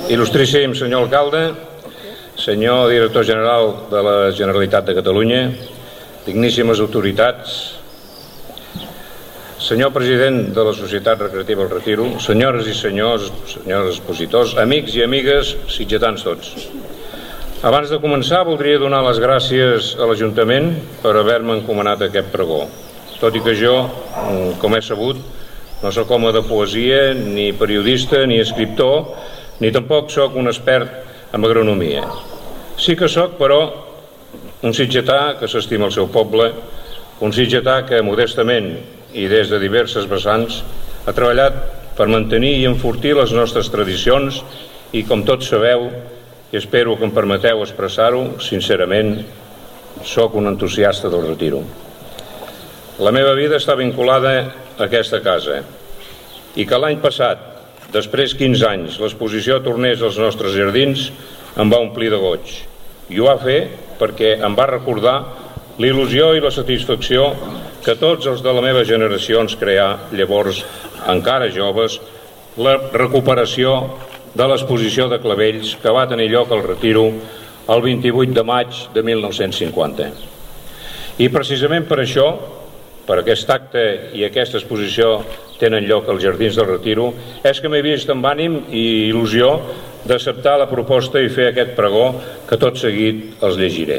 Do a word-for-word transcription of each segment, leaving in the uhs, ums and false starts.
Il·lustríssim senyor alcalde, senyor director general de la Generalitat de Catalunya, digníssimes autoritats, senyor president de la Societat Recreativa El Retiro, senyores i senyors, senyors expositors, amics i amigues, sitgetans tots. Abans de començar, voldria donar les gràcies a l'Ajuntament per haver-me encomanat aquest pregó, tot i que jo, com he sabut, no sóc home de poesia, ni periodista, ni escriptor, ni tampoc sóc un expert en agronomia. Sí que sóc, però, un sitgetà que s'estima el seu poble, un sitgetà que modestament i des de diverses vessants ha treballat per mantenir i enfortir les nostres tradicions i, com tots sabeu, i espero que em permeteu expressar-ho, sincerament, sóc un entusiasta del Retiro. La meva vida està vinculada a aquesta casa i que l'any passat, després de quinze anys, l'exposició tornés als nostres jardins em va omplir de goig. I ho va fer perquè em va recordar la il·lusió i la satisfacció que tots els de la meva generació ens creà, llavors encara joves, la recuperació de l'exposició de clavells que va tenir lloc al Retiro el vint-i-vuit de maig de mil nou-cents cinquanta. I precisament per això, per aquest acte i aquesta exposició tenen lloc als Jardins del Retiro, és que m'he vist amb ànim i il·lusió d'acceptar la proposta i fer aquest pregó que tot seguit els llegiré.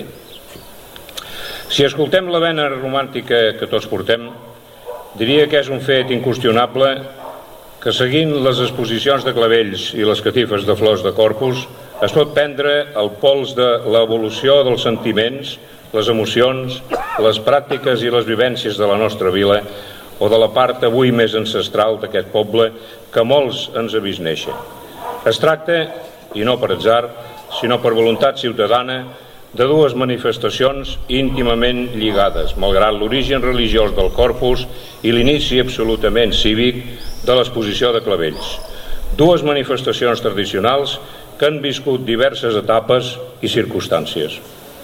Si escoltem la vena romàntica que tots portem, diria que és un fet inqüestionable que seguint les exposicions de clavells i les catifes de flors de Corpus es pot prendre el pols de l'evolució dels sentiments, les emocions, les pràctiques i les vivències de la nostra vila o de la part avui més ancestral d'aquest poble que molts ens ha vist néixer. Es tracta, i no per atzar, sinó per voluntat ciutadana, de dues manifestacions íntimament lligades, malgrat l'origen religiós del Corpus i l'inici absolutament cívic de l'exposició de clavells. Dues manifestacions tradicionals que han viscut diverses etapes i circumstàncies.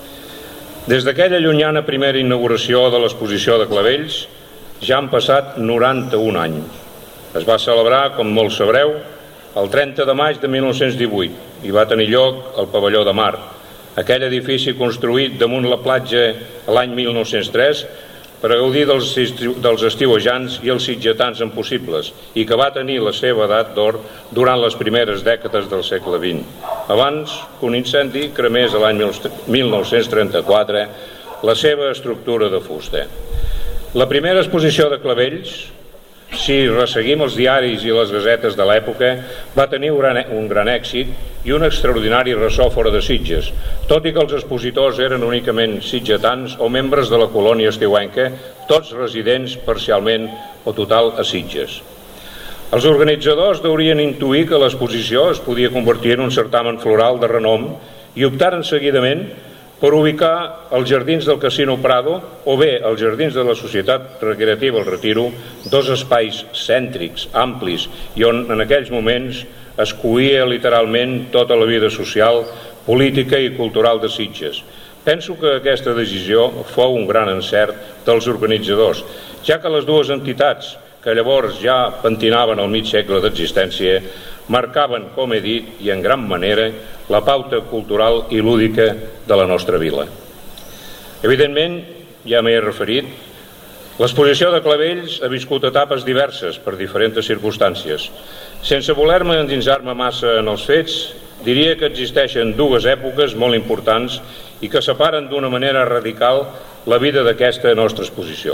Des d'aquella llunyana primera inauguració de l'exposició de clavells ja han passat noranta-un anys. Es va celebrar, com molts sabreu, el trenta de maig de mil nou-cents divuit i va tenir lloc al Pavelló de Mar, aquell edifici construït damunt la platja l'any mil nou-cents tres per a gaudir dels, dels estiuejants i els sitgetans impossibles i que va tenir la seva edat d'or durant les primeres dècades del segle vint, abans que un incendi cremés l'any mil nou-cents trenta-quatre la seva estructura de fusta. La primera exposició de clavells, si resseguim els diaris i les gasetes de l'època, va tenir un gran, un gran èxit i un extraordinari ressò fora de Sitges, tot i que els expositors eren únicament sitgetans o membres de la colònia estiuenca, tots residents parcialment o total a Sitges. Els organitzadors deurien intuir que l'exposició es podia convertir en un certamen floral de renom i optaren seguidament per ubicar els jardins del Casino Prado o bé els jardins de la Societat Recreativa El Retiro, dos espais cèntrics, amplis i on en aquells moments es coïa literalment tota la vida social, política i cultural de Sitges. Penso que aquesta decisió fou un gran encert dels organitzadors, ja que les dues entitats que llavors ja pentinaven el mig segle d'existència marcaven, com he dit, i en gran manera, la pauta cultural i lúdica de la nostra vila. Evidentment, ja m'hi he referit, l'exposició de clavells ha viscut etapes diverses per diferents circumstàncies. Sense voler-me endinsar-me massa en els fets, diria que existeixen dues èpoques molt importants i que separen d'una manera radical la vida d'aquesta nostra exposició.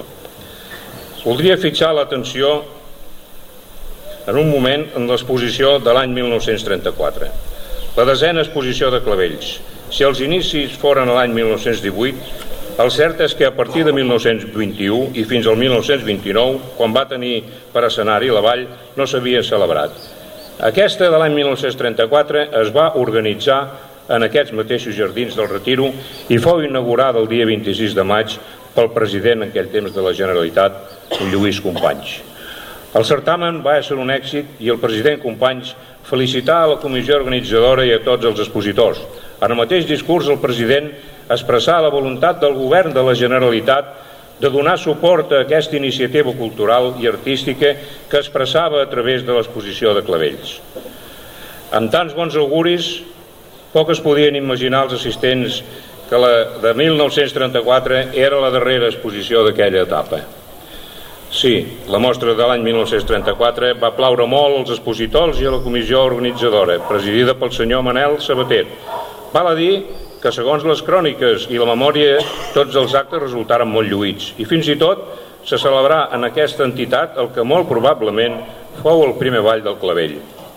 Voldria fixar l'atenció en un moment en l'exposició de l'any mil nou-cents trenta-quatre. La desena exposició de clavells. Si els inicis foren l'any mil nou-cents divuit, el cert és que a partir de mil nou-cents vint-i-u i fins al mil nou-cents vint-i-nou, quan va tenir per escenari la vall, no s'havia celebrat. Aquesta de l'any mil nou-cents trenta-quatre es va organitzar en aquests mateixos jardins del Retiro i fou inaugurada el dia vint-i-sis de maig pel president en aquell temps de la Generalitat, Lluís Companys. El certamen va ser un èxit i el president Companys felicità a la comissió organitzadora i a tots els expositors. En el mateix discurs el president expressà la voluntat del govern de la Generalitat de donar suport a aquesta iniciativa cultural i artística que expressava a través de l'exposició de clavells. Amb tants bons auguris, poc es podien imaginar els assistents que la de mil nou-cents trenta-quatre era la darrera exposició d'aquella etapa. Sí, la mostra de l'any mil nou-cents trenta-quatre va plaure molt als expositors i a la comissió organitzadora, presidida pel senyor Manel Sabater. Val a dir que, segons les cròniques i la memòria, tots els actes resultaren molt lluïts i fins i tot se celebrà en aquesta entitat el que molt probablement fou el primer ball del Clavell.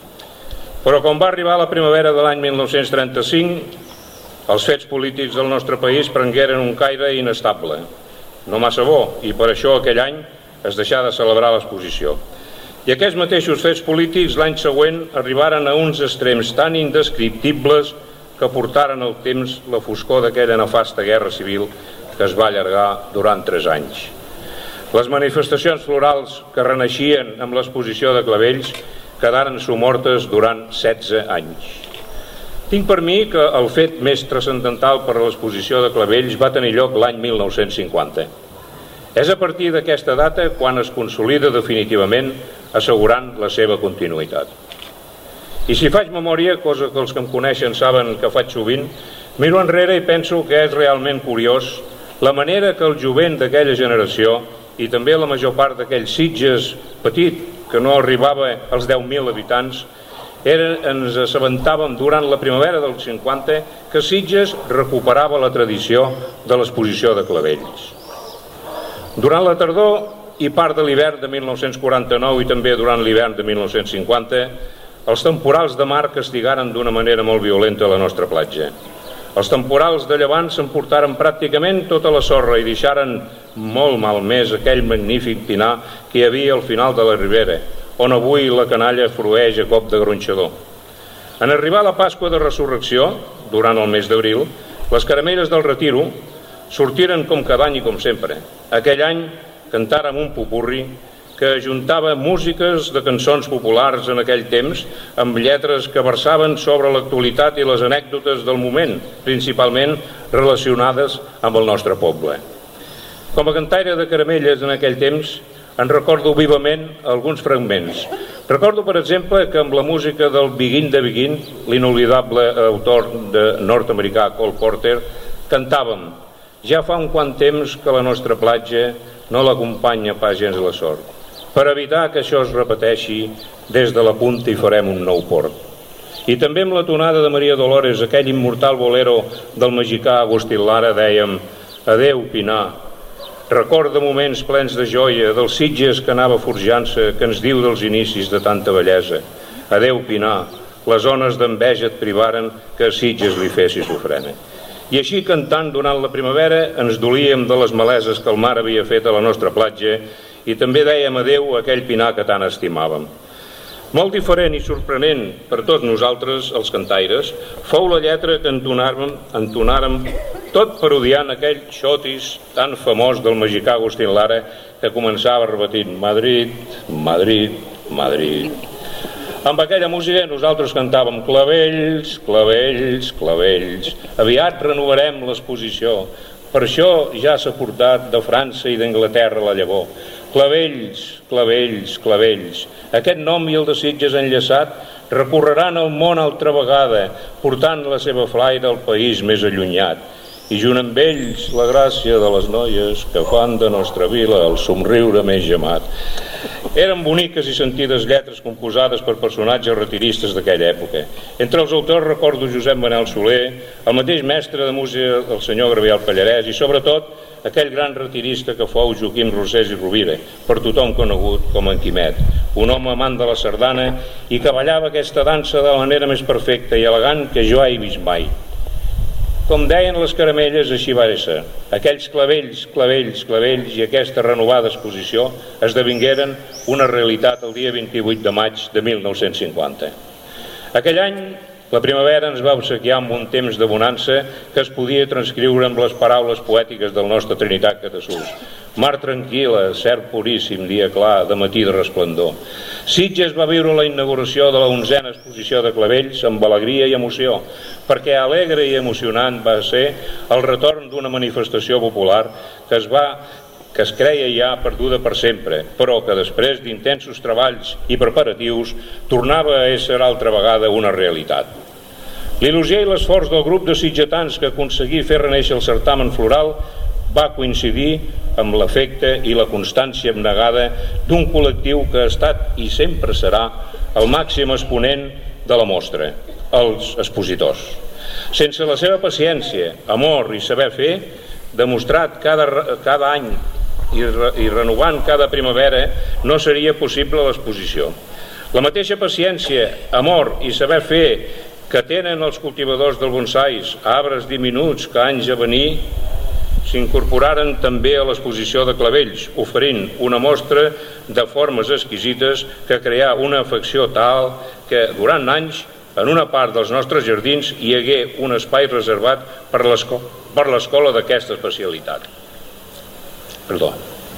Però quan va arribar la primavera de l'any mil nou-cents trenta-cinc, els fets polítics del nostre país prengueren un caire inestable, no massa bo, i per això aquell any es deixà de celebrar l'exposició. I aquests mateixos fets polítics l'any següent arribaren a uns extrems tan indescriptibles que portaren al temps la foscor d'aquella nefasta guerra civil que es va allargar durant tres anys. Les manifestacions florals que renaixien amb l'exposició de Clavells quedaren somortes durant setze anys. Tinc per mi que el fet més transcendental per a l'exposició de Clavells va tenir lloc l'any mil nou-cents cinquanta. És a partir d'aquesta data quan es consolida definitivament assegurant la seva continuïtat. I si faig memòria, cosa que els que em coneixen saben que faig sovint, miro enrere i penso que és realment curiós la manera que el jovent d'aquella generació i també la major part d'aquell Sitges petit, que no arribava als deu mil habitants, era, ens assabentàvem durant la primavera del cinquanta que Sitges recuperava la tradició de l'exposició de Clavells. Durant la tardor i part de l'hivern de mil nou-cents quaranta-nou i també durant l'hivern de mil nou-cents cinquanta, els temporals de mar castigaren d'una manera molt violenta la nostra platja. Els temporals de llevant s'emportaren pràcticament tota la sorra i deixaren molt malmès aquell magnífic pinar que hi havia al final de la ribera, on avui la canalla frueix a cop de gronxador. En arribar a la Pasqua de Resurrecció, durant el mes d'abril, les caramelles del Retiro sortiren com cada any i com sempre. Aquell any cantàrem un popurri que ajuntava músiques de cançons populars en aquell temps amb lletres que versaven sobre l'actualitat i les anècdotes del moment, principalment relacionades amb el nostre poble. Com a cantaire de caramelles en aquell temps, en recordo vivament alguns fragments. Recordo, per exemple, que amb la música del Begin de Begin, l'inolvidable autor de nord-americà Cole Porter, cantàvem: ja fa un quant temps que la nostra platja no l'acompanya pas gens la sort. Per evitar que això es repeteixi, des de la punta hi farem un nou port. I també amb la tonada de Maria Dolores, aquell immortal bolero del mexicà Agustín Lara, dèiem: adeu, Pinar, record de moments plens de joia, dels Sitges que anava forjant-se, que ens diu dels inicis de tanta bellesa. Adeu, Pinar, les ones d'enveja et privaren que a Sitges li fessis ofrena. I així, cantant durant la primavera, ens dolíem de les maleses que el mar havia fet a la nostra platja i també dèiem adeu a aquell Pinar que tant estimàvem. Molt diferent i sorprenent per tots nosaltres, els cantaires, fou la lletra que entonàrem, entonàrem tot parodiant aquell xotis tan famós del mexicà Agustín Lara que començava repetint Madrid, Madrid, Madrid. Amb aquella música nosaltres cantàvem clavells, clavells, clavells. Aviat renovarem l'exposició. Per això ja s'ha portat de França i d'Anglaterra la llavor. Clavells, clavells, clavells. Aquest nom i el de Sitges enllaçat recorreran el món altra vegada, portant la seva flaire al país més allunyat. I junt amb ells la gràcia de les noies que fan de nostra vila el somriure més gemat. Eren boniques i sentides lletres composades per personatges retiristes d'aquella època. Entre els autors recordo Josep Manel Soler, el mateix mestre de música del senyor Gabriel Pallarès i sobretot aquell gran retirista que fou Joaquim Rosés i Rovira, per tothom conegut com en Quimet, un home amant de la sardana i que ballava aquesta dansa de la manera més perfecta i elegant que jo he vist mai. Com deien les caramelles, així va ser. Aquells clavells, clavells, clavells i aquesta renovada exposició esdevingueren una realitat el dia vint-i-vuit de maig de mil nou-cents cinquanta. Aquell any, la primavera ens va obsequiar amb un temps de bonança que es podia transcriure amb les paraules poètiques del nostre Trinitat Catasús. Mar tranquil·la, cel puríssim, dia clar, de matí de resplendor. Sitges va viure la inauguració de la onzena exposició de Clavells amb alegria i emoció, perquè alegre i emocionant va ser el retorn d'una manifestació popular que es va que es creia ja perduda per sempre, però que després d'intensos treballs i preparatius tornava a ésser altra vegada una realitat. L'il·lusió i l'esforç del grup de sitgetans que aconseguí fer renéixer el certamen floral va coincidir amb l'efecte i la constància abnegada d'un col·lectiu que ha estat i sempre serà el màxim exponent de la mostra, els expositors. Sense la seva paciència, amor i saber fer, demostrat cada, cada any i, re, i renovant cada primavera, no seria possible l'exposició. La mateixa paciència, amor i saber fer que tenen els cultivadors del bonsais, arbres diminuts que anys a venir, s'incorporaren també a l'exposició de clavells, oferint una mostra de formes exquisites que creà una afecció tal que durant anys en una part dels nostres jardins hi hagué un espai reservat per l'escola d'aquesta especialitat. Perdó.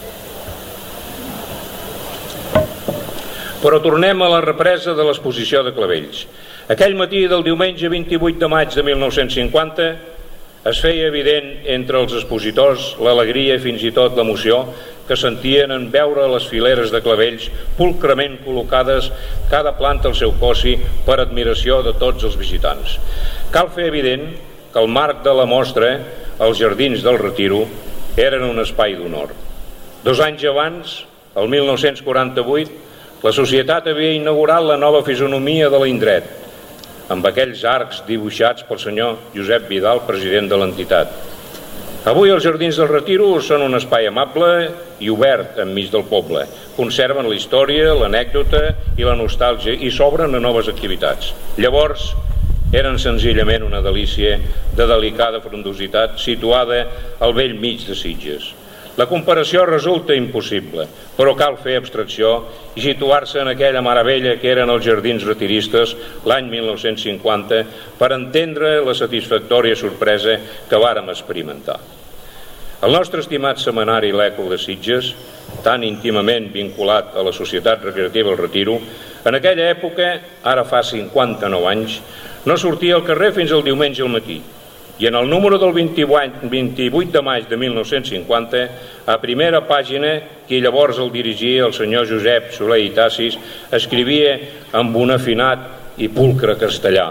Però tornem a la represa de l'exposició de clavells. Aquell matí del diumenge vint-i-vuit de maig de mil nou-cents cinquanta es feia evident entre els expositors l'alegria i fins i tot l'emoció que sentien en veure les fileres de clavells pulcrament col·locades cada planta al seu cossi per admiració de tots els visitants. Cal fer evident que el marc de la mostra, els Jardins del Retiro, eren un espai d'honor. Dos anys abans, el mil nou-cents quaranta-vuit, la societat havia inaugurat la nova fisonomia de l'indret, amb aquells arcs dibuixats pel senyor Josep Vidal, president de l'entitat. Avui els Jardins del Retiro són un espai amable i obert enmig del poble. Conserven la història, l'anècdota i la nostàlgia i s'obren a noves activitats. Llavors, eren senzillament una delícia de delicada frondositat situada al bell mig de Sitges. La comparació resulta impossible, però cal fer abstracció i situar-se en aquella meravella que eren els jardins retiristes l'any mil nou-cents cinquanta per entendre la satisfactòria sorpresa que vàrem experimentar. El nostre estimat setmanari L'Eco de Sitges, tan íntimament vinculat a la Societat Recreativa El Retiro, en aquella època, ara fa cinquanta-nou anys, no sortia al carrer fins al diumenge al matí. I en el número del vint-i-vuit de maig de mil nou-cents cinquanta, a primera pàgina, qui llavors el dirigia, el senyor Josep Soler i Tassis, escrivia amb un afinat i pulcre castellà: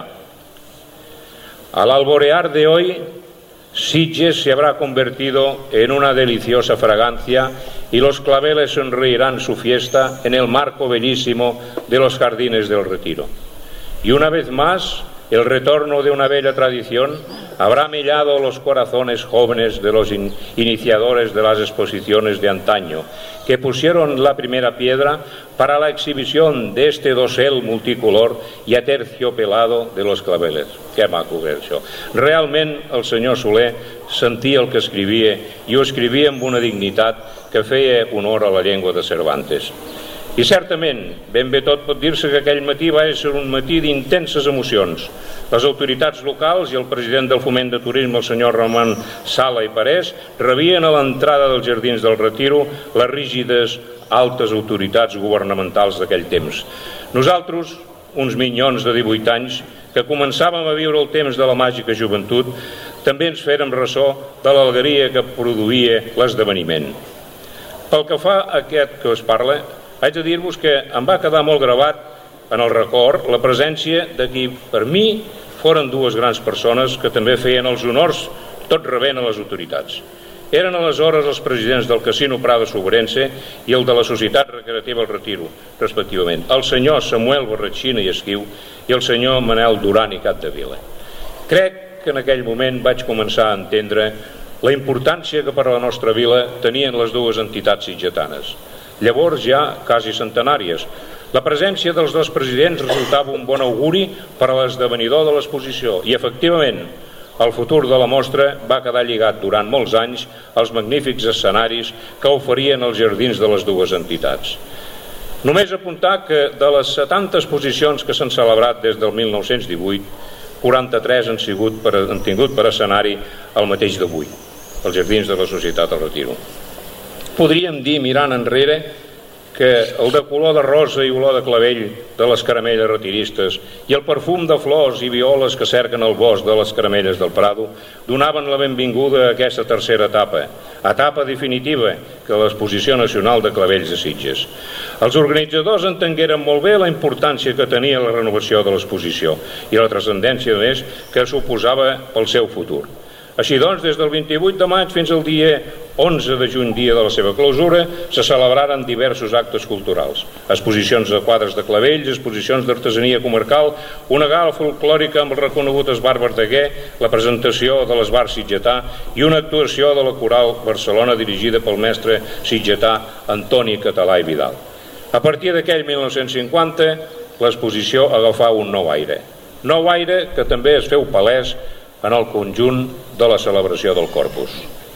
al alborear de hoy, Sitges se habrá convertido en una deliciosa fragancia y los claveles sonreirán su fiesta en el marco bellísimo de los Jardines del Retiro. Y una vez más, el retorno de una bella tradición habrá mellado los corazones jóvenes de los in iniciadores de las exposiciones de antaño, que pusieron la primera piedra para la exhibición de este dosel multicolor y aterciopelado de los claveles. Que maco que és això. Realment el senyor Soler sentia el que escrivia i ho escrivia amb una dignitat que feia honor a la llengua de Cervantes. I certament, ben bé tot pot dir-se que aquell matí va ser un matí d'intenses emocions. Les autoritats locals i el president del Foment de Turisme, el senyor Ramon Sala i Parés, rebien a l'entrada dels Jardins del Retiro les rígides altes autoritats governamentals d'aquell temps. Nosaltres, uns minyons de divuit anys, que començàvem a viure el temps de la màgica joventut, també ens fèrem ressò de l'alegria que produïa l'esdeveniment. Pel que fa a aquest que us parla, haig de dir-vos que em va quedar molt gravat en el record la presència de qui per mi foren dues grans persones que també feien els honors tot rebent a les autoritats. Eren aleshores els presidents del Casino Prada Sobrense i el de la Societat Recreativa El Retiro, respectivament, el senyor Samuel Barratxina i Esquiu i el senyor Manel Duran i Capdevila. Crec que en aquell moment vaig començar a entendre la importància que per a la nostra vila tenien les dues entitats sitgetanes, llavors ja quasi centenàries. La presència dels dos presidents resultava un bon auguri per a l'esdevenidor de l'exposició i, efectivament, el futur de la mostra va quedar lligat durant molts anys als magnífics escenaris que oferien els jardins de les dues entitats. Només apuntar que de les setanta exposicions que s'han celebrat des del mil nou-cents divuit, quaranta-tres han, sigut per, han tingut per escenari el mateix d'avui, els Jardins de la Societat El Retiro. Podríem dir, mirant enrere, que el de color de rosa i olor de clavell de les caramelles retiristes i el perfum de flors i violes que cerquen el bosc de les caramelles del Prado donaven la benvinguda a aquesta tercera etapa, etapa definitiva que l'Exposició Nacional de Clavells de Sitges. Els organitzadors entengueren molt bé la importància que tenia la renovació de l'exposició i la transcendència, a més, que suposava pel seu futur. Així doncs, des del vint-i-vuit de maig fins al dia onze de juny, dia de la seva clausura, se celebraren diversos actes culturals. Exposicions de quadres de clavells, exposicions d'artesania comarcal, una gala folclòrica amb el reconegut Esbar Verdaguer, la presentació de l'Esbar sitgetà i una actuació de la Coral Barcelona dirigida pel mestre sitgetà Antoni Català i Vidal. A partir d'aquell mil nou-cents cinquanta, l'exposició agafà un nou aire. Nou aire que també es feu palès en el conjunt de la celebració del Corpus.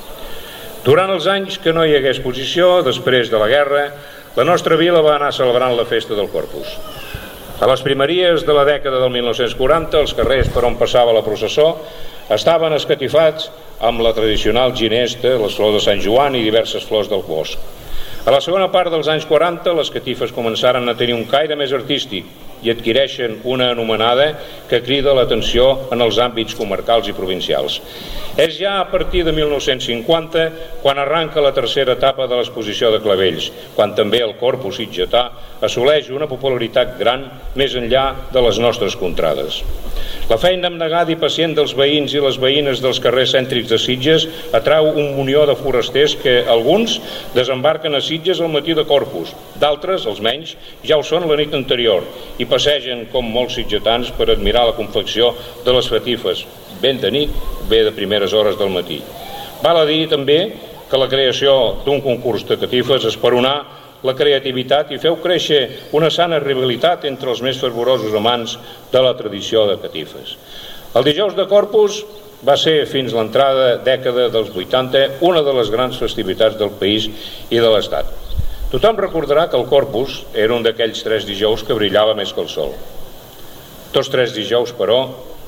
Durant els anys que no hi hagué exposició, després de la guerra, la nostra vila va anar celebrant la festa del Corpus. A les primeries de la dècada del mil nou-cents quaranta, els carrers per on passava la processó estaven escatifats amb la tradicional ginesta, les flors de Sant Joan i diverses flors del bosc. A la segona part dels anys quaranta, les catifes començaren a tenir un caire més artístic i adquireixen una anomenada que crida l'atenció en els àmbits comarcals i provincials. És ja a partir de mil nou-cents cinquanta quan arranca la tercera etapa de l'exposició de clavells, quan també el Corpus sitgetà assoleix una popularitat gran més enllà de les nostres contrades. La feina abnegada i pacient dels veïns i les veïnes dels carrers cèntrics de Sitges atrau un munió de forasters que alguns desembarquen a Sitges al matí de Corpus, d'altres, els menys, ja ho són la nit anterior i passegen com molts sitgetans per admirar la confecció de les catifes, ben de nit, bé de primeres hores del matí. Val a dir també que la creació d'un concurs de catifes esperonà la creativitat i feu créixer una sana rivalitat entre els més fervorosos amants de la tradició de catifes. El dijous de Corpus va ser fins l'entrada dècada dels vuitanta una de les grans festivitats del país i de l'Estat. Tothom recordarà que el Corpus era un d'aquells tres dijous que brillava més que el sol. Tots tres dijous, però,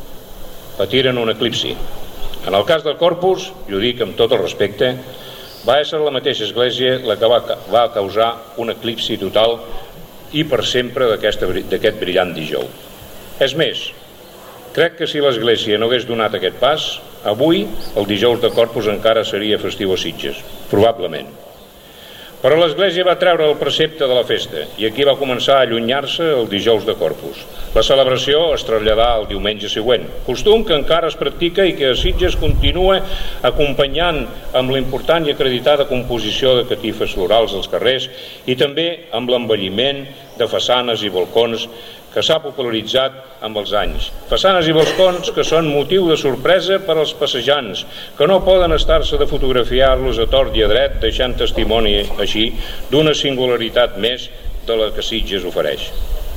patiren un eclipsi. En el cas del Corpus, i ho dic amb tot el respecte, va ser la mateixa Església la que va, va causar un eclipsi total i per sempre d'aquest brillant dijous. És més, crec que si l'Església no hagués donat aquest pas, avui el dijous de Corpus encara seria festiu a Sitges, probablement. Però l'Església va treure el precepte de la festa i aquí va començar a allunyar-se el dijous de Corpus. La celebració es traslladà al diumenge següent, costum que encara es practica i que a Sitges continua acompanyant amb l'important i acreditada composició de catifes florals als carrers i també amb l'embelliment de façanes i balcons que s'ha popularitzat amb els anys. Façanes i balcons que són motiu de sorpresa per als passejants, que no poden estar-se de fotografiar-los a tort i a dret, deixant testimoni així d'una singularitat més de la que Sitges ofereix.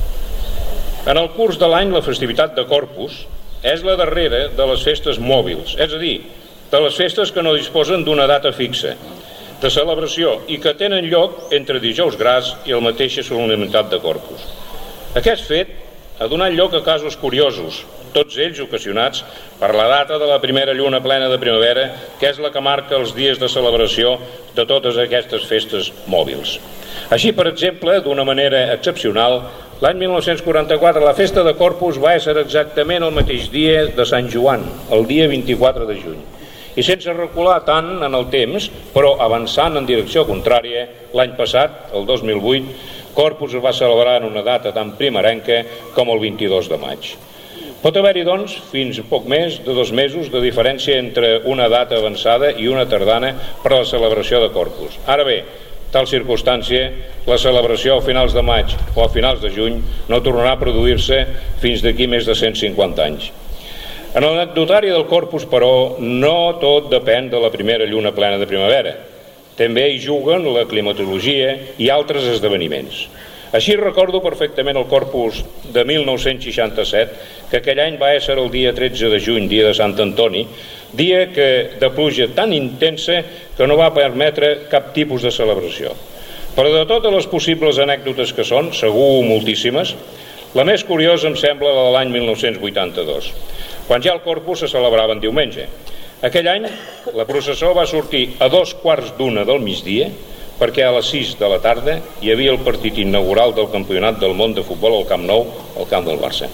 En el curs de l'any, la festivitat de Corpus és la darrera de les festes mòbils, és a dir, de les festes que no disposen d'una data fixa de celebració i que tenen lloc entre dijous gras i la mateixa solemnitat de Corpus. Aquest fet ha donat lloc a casos curiosos, tots ells ocasionats per la data de la primera lluna plena de primavera, que és la que marca els dies de celebració de totes aquestes festes mòbils. Així, per exemple, d'una manera excepcional, l'any mil nou-cents quaranta-quatre la festa de Corpus va ser exactament el mateix dia de Sant Joan, el dia vint-i-quatre de juny. I sense recular tant en el temps, però avançant en direcció contrària, l'any passat, el dos mil vuit, Corpus es va celebrar en una data tan primerenca com el vint-i-dos de maig. Pot haver-hi, doncs, fins poc més de dos mesos de diferència entre una data avançada i una tardana per a la celebració de Corpus. Ara bé, tal circumstància, la celebració a finals de maig o a finals de juny no tornarà a produir-se fins d'aquí més de cent cinquanta anys. En l'anecdotari del Corpus, però, no tot depèn de la primera lluna plena de primavera. També hi juguen la climatologia i altres esdeveniments. Així recordo perfectament el Corpus de mil nou-cents seixanta-set, que aquell any va ser el dia tretze de juny, dia de Sant Antoni, dia que de pluja tan intensa que no va permetre cap tipus de celebració. Però de totes les possibles anècdotes que són, segur moltíssimes, la més curiosa em sembla la de l'any mil nou-cents vuitanta-dos, quan ja el Corpus se celebrava en diumenge. Aquell any la processó va sortir a dos quarts d'una del migdia, perquè a les sis de la tarda hi havia el partit inaugural del Campionat del Món de Futbol al Camp Nou, al camp del Barça.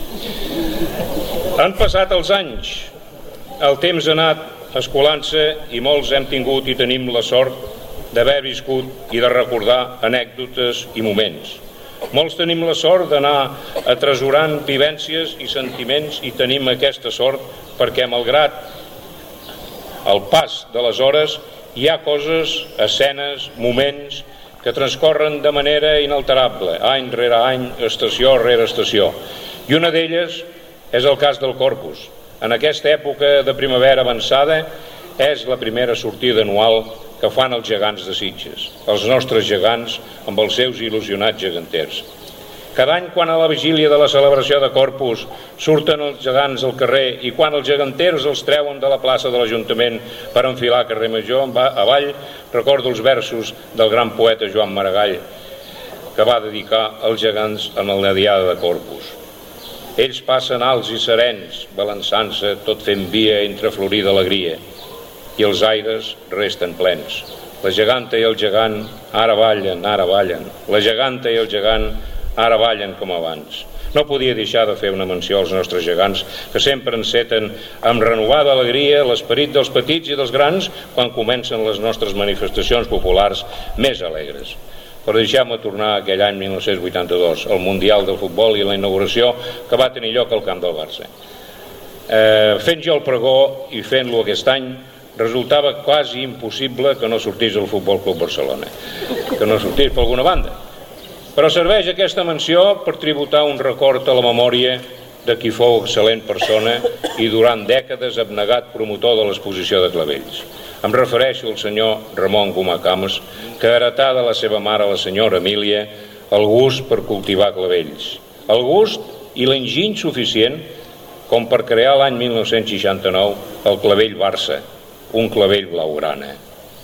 Han passat els anys, el temps ha anat escolant-se i molts hem tingut i tenim la sort d'haver viscut i de recordar anècdotes i moments. Molts tenim la sort d'anar atresorant vivències i sentiments i tenim aquesta sort perquè, malgrat el pas de les hores, hi ha coses, escenes, moments que transcorren de manera inalterable, any rere any, estació rere estació. I una d'elles és el cas del Corpus. En aquesta època de primavera avançada és la primera sortida anual que fan els gegants de Sitges, els nostres gegants amb els seus il·lusionats geganters. Cada any, quan a la vigília de la celebració de Corpus surten els gegants al carrer i quan els geganters els treuen de la plaça de l'Ajuntament per enfilar carrer Major avall, recordo els versos del gran poeta Joan Maragall, que va dedicar als gegants en la diada de Corpus. Ells passen alts i serens, balançant-se, tot fent via entre florida alegria, i els aires resten plens. La geganta i el gegant ara ballen, ara ballen. La geganta i el gegant ara ballen com abans. No podia deixar de fer una menció als nostres gegants, que sempre enceten amb renovada alegria l'esperit dels petits i dels grans quan comencen les nostres manifestacions populars més alegres. Però deixem-me tornar a aquell any mil nou-cents vuitanta-dos, el Mundial del Futbol i la inauguració que va tenir lloc al camp del Barça. Eh, fent jo el pregó i fent-lo aquest any, resultava quasi impossible que no sortís el Futbol Club Barcelona, que no sortís per alguna banda. Però serveix aquesta menció per tributar un record a la memòria de qui fou excel·lent persona i durant dècades abnegat promotor de l'exposició de clavells. Em refereixo al senyor Ramon Gomà Cames, que heretà de la seva mare, la senyora Emília, el gust per cultivar clavells. El gust i l'enginy suficient com per crear l'any mil nou-cents seixanta-nou el clavell Barça, un clavell blaugrana.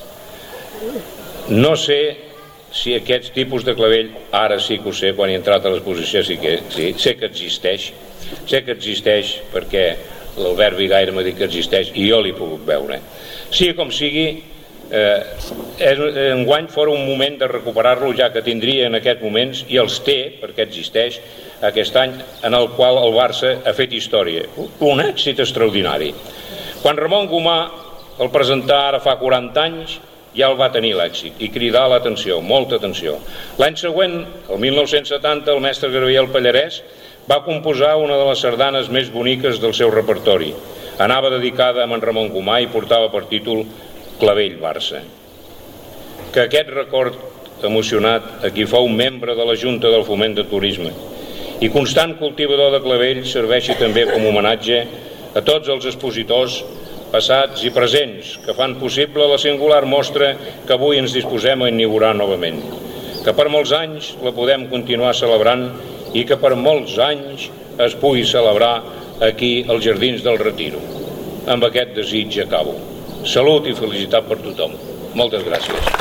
No sé si aquests tipus de clavell, ara sí que ho sé, quan he entrat a l'exposició sí que sí, sé que existeix, sé que existeix perquè l'Albert Vigaire m'ha dit que existeix i jo l'he pogut veure. Sigui com sigui, eh, enguany fora un moment de recuperar-lo, ja que tindria en aquests moments, i els té, perquè existeix, aquest any en el qual el Barça ha fet història, un èxit extraordinari. Quan Ramon Gomà el presentà ara fa quaranta anys, ja el va tenir l'èxit i cridar l'atenció, molta atenció. L'any següent, el mil nou-cents setanta, el mestre Gabriel Pallarès va composar una de les sardanes més boniques del seu repertori. Anava dedicada a en Ramon Gomà i portava per títol Clavell Barça. Que aquest record emocionat a qui fou membre de la Junta del Foment de Turisme i constant cultivador de clavells serveixi també com homenatge a tots els expositors passats i presents que fan possible la singular mostra que avui ens disposem a inaugurar novament. Que per molts anys la podem continuar celebrant i que per molts anys es pugui celebrar aquí als Jardins del Retiro. Amb aquest desig acabo. Salut i felicitat per tothom. Moltes gràcies.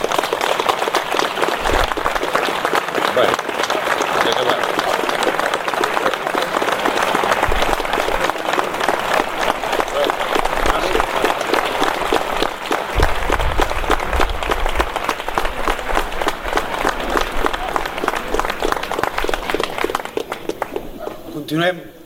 Bé, ja acabat. Continuem